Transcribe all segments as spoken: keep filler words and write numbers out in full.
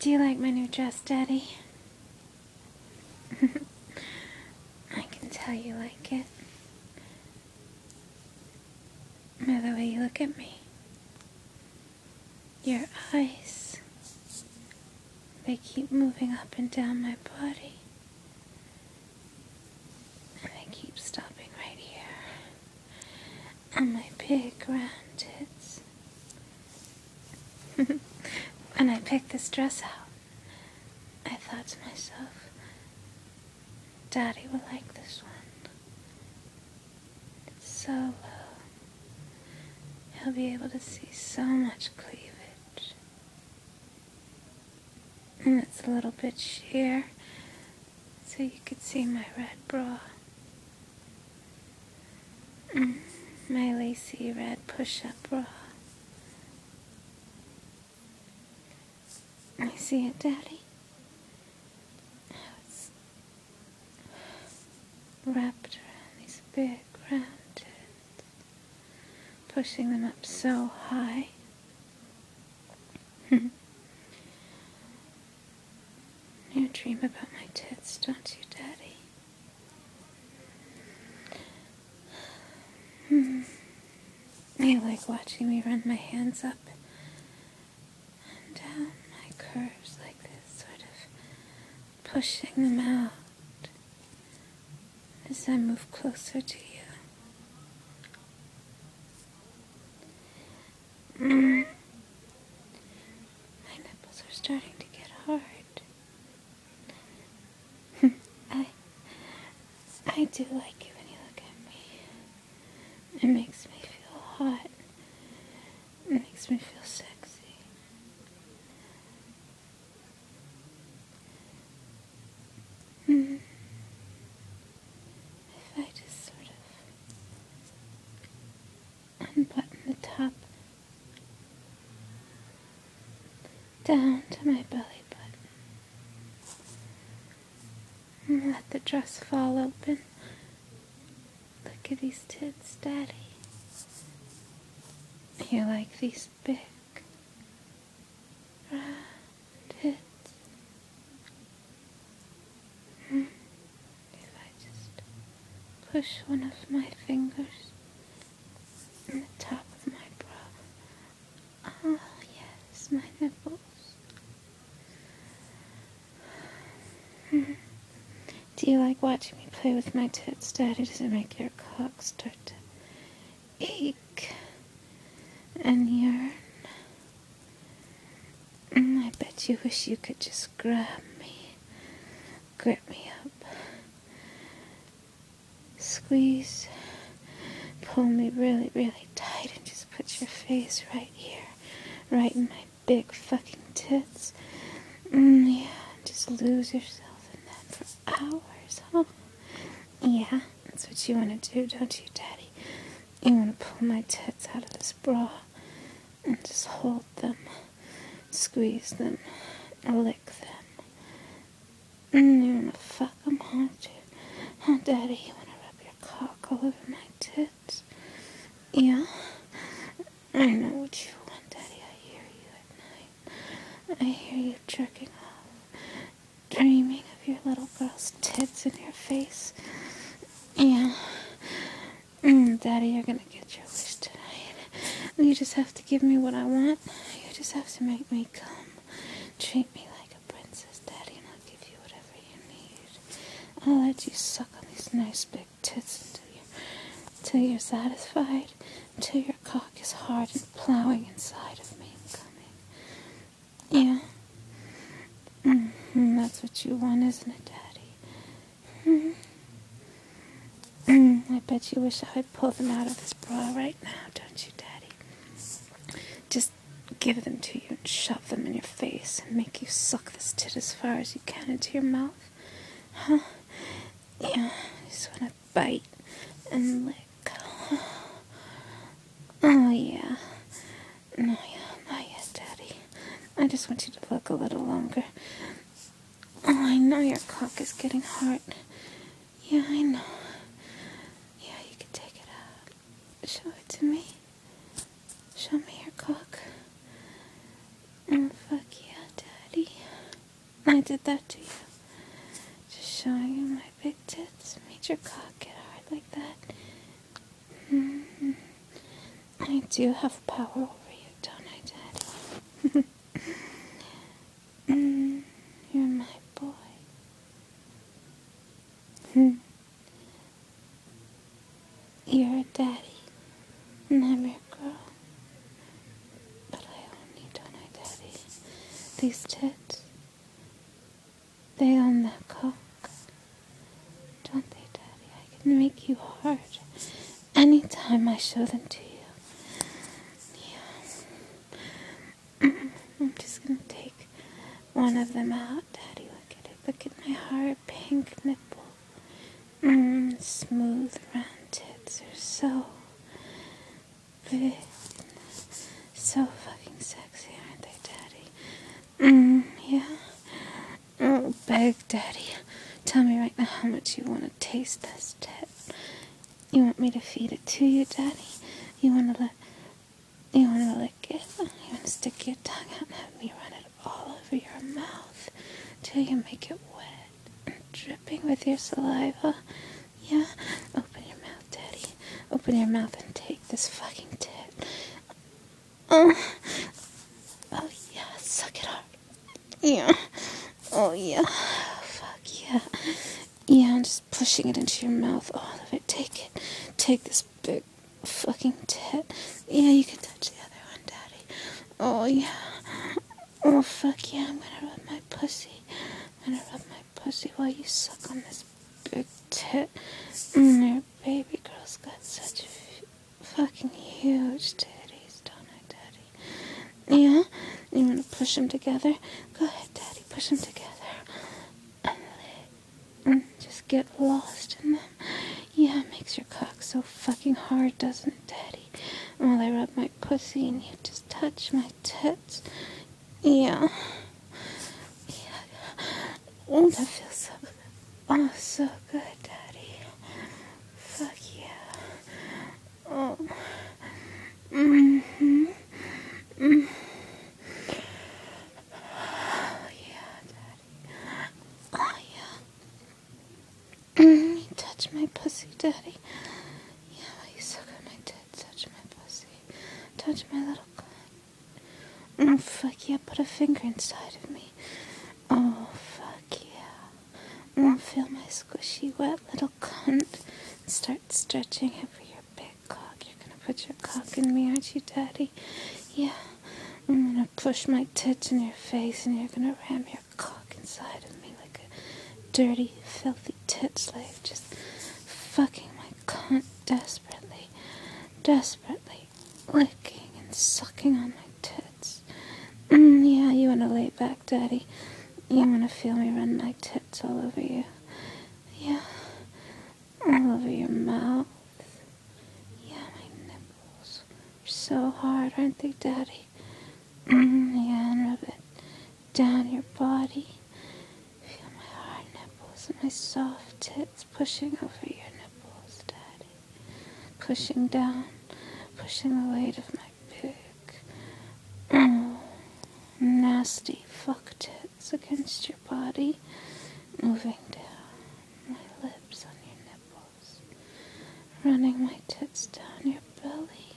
Do you like my new dress, Daddy? I can tell you like it. By the way you look at me. Your eyes, they keep moving up and down my body. And they keep stopping right here. On my big round tits. When I picked this dress out, I thought to myself, Daddy will like this one. It's so low. He'll be able to see so much cleavage. And it's a little bit sheer, so you could see my red bra. Mm, my lacy red push-up bra. I see it, Daddy? How it's wrapped around these big round tits, pushing them up so high. You dream about my tits, don't you, Daddy? Hmm. You like watching me run my hands up and down my curves like this, sort of pushing them out as I move closer to you. Mm. My nipples are starting to get hard. I, I do like it when you look at me. It makes me feel hot. It makes me feel sexy. Mm. If I just sort of unbutton the top down to my belly button and let the dress fall open. Look at these tits, Daddy. You like these big round tits? Mm. If I just push one of my fingers in the top of my bra. Oh yes, my nipples. Mm. Do you like watching me play with my tits, Daddy? Does it make your cock start to ache and yearn? Mm, I bet you wish you could just grab me, grip me up, squeeze, pull me really, really tight, and just put your face right here, right in my big fucking tits. Mm, yeah, just lose yourself in that for hours, huh? Yeah, that's what you want to do, don't you, Daddy? You want to pull my tits out of this bra and just hold them, squeeze them, lick them. Mm, you want to fuck them, don't you? Huh, Daddy, you want to rub your cock all over my tits? Yeah? I know what you want, Daddy. I hear you at night. I hear you jerking off, dreaming of your little girl's tits in your face. Yeah. Mm, Daddy, you're gonna get your wish tonight. You just have to give me what I want. You just have to make me come. Treat me like a princess, Daddy, and I'll give you whatever you need. I'll let you suck on these nice big tits until you're, until you're satisfied, until your cock is hard and plowing inside of me and coming. Yeah? Mm-hmm, that's what you want, isn't it, Daddy? Mm-hmm. Mm, I bet you wish I'd pull them out of this bra right now, don't you, Daddy? Just give them to you and shove them in your face and make you suck this tit as far as you can into your mouth. Huh? Yeah, I just want to bite and lick. Oh, yeah. No, yeah, not yet, Daddy. I just want you to look a little longer. Oh, I know your cock is getting hard. Yeah, I know. Yeah, you can take it out. Show it to me. Show me your cock. Oh, fuck yeah, Daddy. I did that to you. Just showing you my big tits. Made your cock get hard like that. Mm-hmm. I do have power over you, don't I, Daddy? mm, you're my boy. Hmm. You're a daddy, and I'm your girl. But I own you, don't I, Daddy? These tits, they own that cock. Don't they, Daddy? I can make you hard anytime I show them to you. Yeah. I'm just gonna take one of them out, Daddy. Look at it. Look at my hard pink nipple. Mmm, smooth round tits. They're so big. So fucking sexy, aren't they, Daddy? Mmm, yeah. Oh, beg, Daddy. Tell me right now how much you want to taste this tit. You want me to feed it to you, Daddy? You want to let... You want to lick it? You want to stick your tongue out and have me run it all over your mouth till you make it wet and dripping with your saliva? Yeah? Open your mouth, Daddy. Open your mouth and take this fucking tit. Oh, oh yeah, suck it hard. Yeah. Oh yeah. Fuck yeah. Yeah, I'm just pushing it into your mouth, all of it. Take it. Take this big fucking tit. Yeah, you can touch the other one, Daddy. Oh yeah. Oh fuck yeah, I'm gonna rub my pussy. I'm gonna rub my pussy while you suck on this big tit. Mm, your baby girl's got such f- fucking huge titties, don't I, Daddy? Yeah? You wanna push them together? Go ahead, Daddy, push them together. And let mm, just get lost in them. Yeah, it makes your cock so fucking hard, doesn't it, Daddy? While I rub my pussy and you just touch my tits. Yeah. Yeah. Oh, that feels so good. Oh, so good, Daddy. Fuck yeah. Oh. Mm-hmm. Mm. Oh, yeah, Daddy. Oh, yeah. Mm, you touch my pussy, Daddy. Yeah, while you suck on my tits, touch my pussy. Touch my little cunt. Oh, fuck yeah, put a finger inside of me. Oh, fuck yeah. Oh, feel my squishy, wet little cunt. Start stretching over your big cock. You're gonna put your cock in me, aren't you, Daddy? Yeah. I'm gonna push my tits in your face and you're gonna ram your cock inside of me like a dirty, filthy tit slave. Just fucking my cunt desperately, desperately licking and sucking on my tits. Mm, yeah, you wanna lay back, Daddy? You wanna feel me run my tits all over you? Yeah, all over your mouth. Yeah, my nipples are so hard, aren't they, Daddy? Mm, yeah, and rub it down your body. Feel my hard nipples and my soft tits pushing over your nipples, Daddy. Pushing down, pushing the weight of my big, oh, nasty fuck tits against your body. Moving down my lips on your nipples. Running my tits down your belly.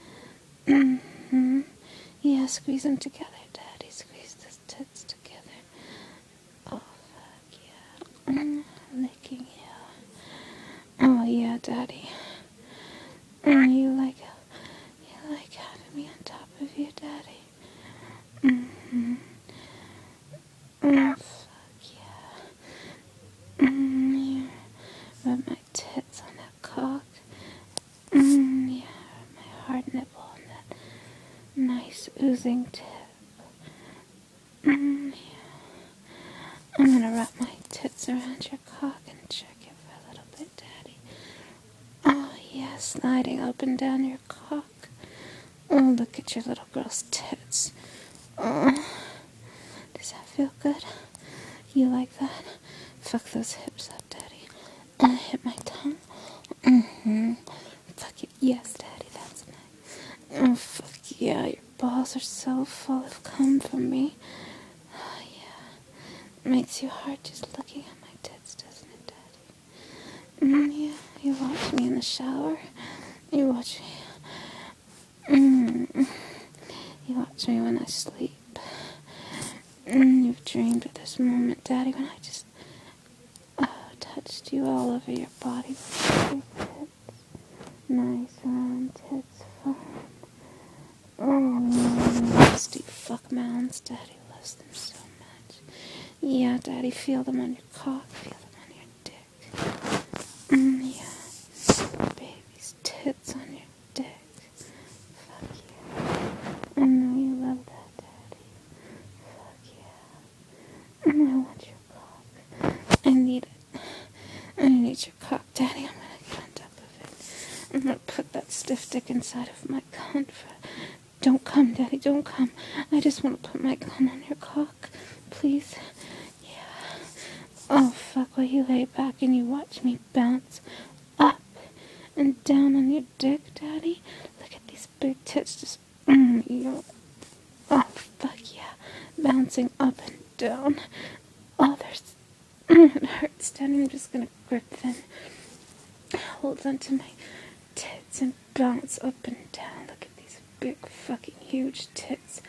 Mm-hmm. Yeah, squeeze them together, Daddy. Squeeze the tits together. Oh, fuck yeah. Mm, licking you. Oh, yeah, Daddy. Mm, you like, you like having me on top of you, Daddy. Mm-hmm. Oh, fuck yeah. Mm, yeah. Rub my tits on that cock. Mm, yeah, rub my hard nipple on that nice oozing tip. Mm, yeah. I'm gonna wrap my tits around your cock and check it for a little bit, Daddy. Oh, yeah, sliding up and down your cock. Oh, look at your little girl's tits. Oh, does that feel good? You like that? Fuck those hips up, Daddy. And hit my tongue. Mm-hmm. Fuck it. Yes, Daddy, that's nice. Oh, fuck yeah, your balls are so full of cum from me. Oh, yeah. makes you hard just looking at my tits, doesn't it, Daddy? Mm, yeah, you watch me in the shower. You watch me. Mm, you watch me when I sleep. Mm, you've dreamed of this moment, Daddy, when I just uh, touched you all over your body. Your tits. Nice round tits, fun. Oh, nasty fuck mounds. Daddy loves them so much. Yeah, Daddy, feel them on your cock, feel them on your dick. Mm, yeah. Baby's tits on your dick. Fuck yeah. I know you love that, Daddy. Fuck yeah. Mm, I want your cock. I need it. I need your cock, Daddy. I'm gonna get on top of it. I'm gonna put that stiff dick inside of my cunt. Don't come, Daddy, don't come. I just want to put my cunt on your cock. Please. Yeah. Oh, fuck, while you lay back and you watch me bounce up and down on your dick, Daddy. Look at these big tits just... Mm, you. Oh, fuck, yeah. Bouncing up and down. Oh, there's... Mm, it hurts, Daddy. I'm just gonna grip them. Hold on to my tits and bounce up and down. Look at these big fucking huge tits.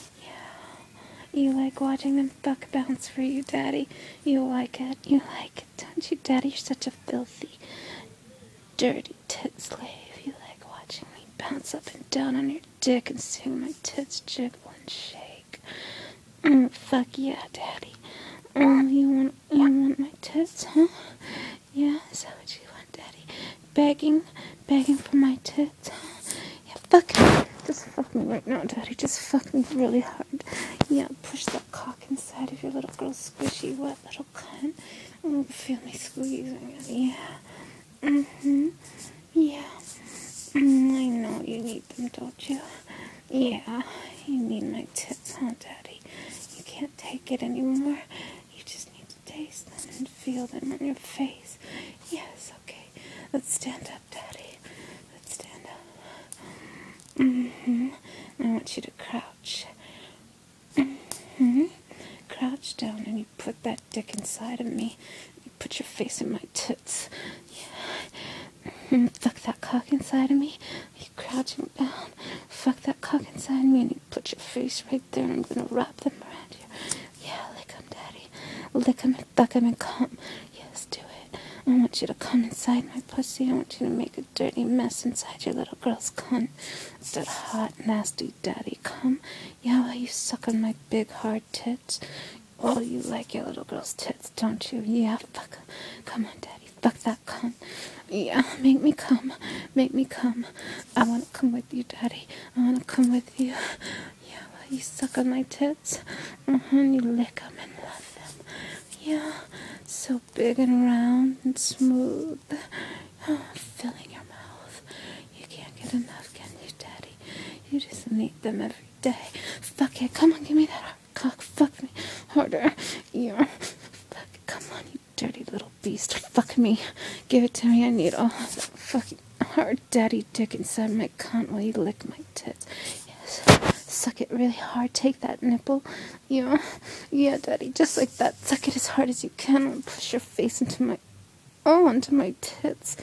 Yeah. You like watching them fuck bounce for you, Daddy? You like it? You like it, don't you, Daddy? You're such a filthy, dirty tit slave. You like watching me bounce up and down on your dick and seeing my tits jiggle and shake. Mm, fuck yeah, Daddy. Oh, you want, you want my tits, huh? Yeah, is that what you want, Daddy? Begging, begging for my tits, huh? Yeah, fuck me. Just fuck me right now, Daddy. Just fuck me really hard. Yeah, push that cock inside of your little girl's squishy, wet little cunt. Oh, feel me squeezing it. Yeah. Mm-hmm. Yeah. Mm, I know you need them, don't you? Yeah. You need my tits, huh, Daddy? You can't take it anymore. You just need to taste them and feel them on your face. Yes, okay. Let's stand up, Daddy. Let's stand up. Mm-hmm. I want you to crouch. Mm-hmm. Crouch down and you put that dick inside of me. You put your face in my tits. Yeah. Mm-hmm. Fuck that cock inside of me. You crouching down. Fuck that cock inside of me and you put your face right there and I'm gonna wrap them around you. Yeah, lick 'em, Daddy. Lick 'em and fuck 'em and come. Yes, do it. I want you to come inside my pussy. I want you to make a dirty mess inside your little girl's cunt. It's that hot, nasty daddy cum. Yeah, while you suck on my big, hard tits. Oh, you like your little girl's tits, don't you? Yeah, fuck. Come on, Daddy. Fuck that cunt. Yeah, make me come. Make me come. I want to come with you, Daddy. I want to come with you. Yeah, while you suck on my tits. Uh-huh, and you lick them and love them. Yeah, so big and round and smooth. Oh, filling your mouth. You can't get enough, can you, Daddy? You just need them every day. Fuck it. Come on, give me that hard cock. Fuck me harder. Yeah. Fuck it. Come on, you dirty little beast. Fuck me. Give it to me. I need all that fucking hard daddy dick inside my cunt while you lick my tits. Yes. Suck it really hard. Take that nipple. Yeah. Yeah, Daddy. Just like that. Suck it as hard as you can and push your face into my... Oh, into my tits.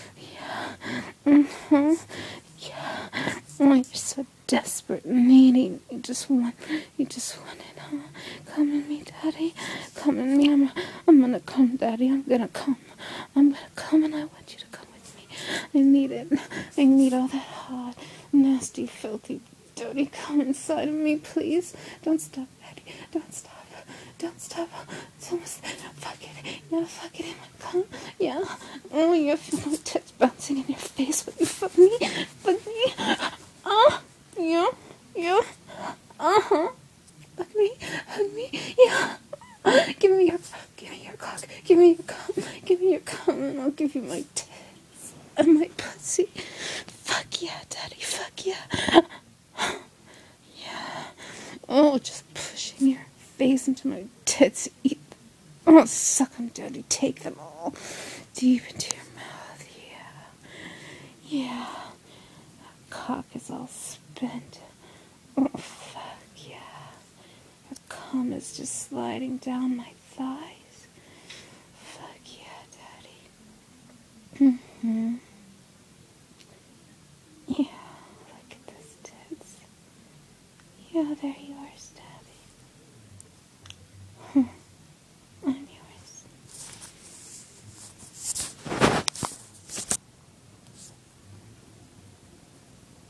Yeah. Mm-hmm. Yeah. Oh, you're so desperate and needy. You just want... You just want it, huh? Come in me, Daddy. Come in me. I'm, I'm gonna come, Daddy. I'm gonna come. I'm gonna come and I want you to come with me. I need it. I need all that hot, nasty, filthy, dirty cum inside of me, please. Don't stop, Daddy. Don't stop. Don't stop. It's almost... Fuck it. Yeah, fuck it in my cum. Yeah. Oh, you feel my tits bouncing in your face. Will you fuck me? Fuck me. Oh, yeah. Yeah. Uh-huh. Fuck me. Hug me. Yeah. Give me your... Give me your cock. Give me your cum. Give me your cum and I'll give you my tits and my pussy. Fuck yeah, Daddy. Fuck yeah. Yeah. Oh, just pushing your face into my tits. Eat them. Oh, suck them, Daddy. Take them all deep into your mouth. Yeah. Yeah. That cock is all spent. Oh, fuck yeah. Your cum is just sliding down my thighs. Fuck yeah, Daddy. Mm-hmm. Yeah, look at those tits. Yeah, there you are, Steph.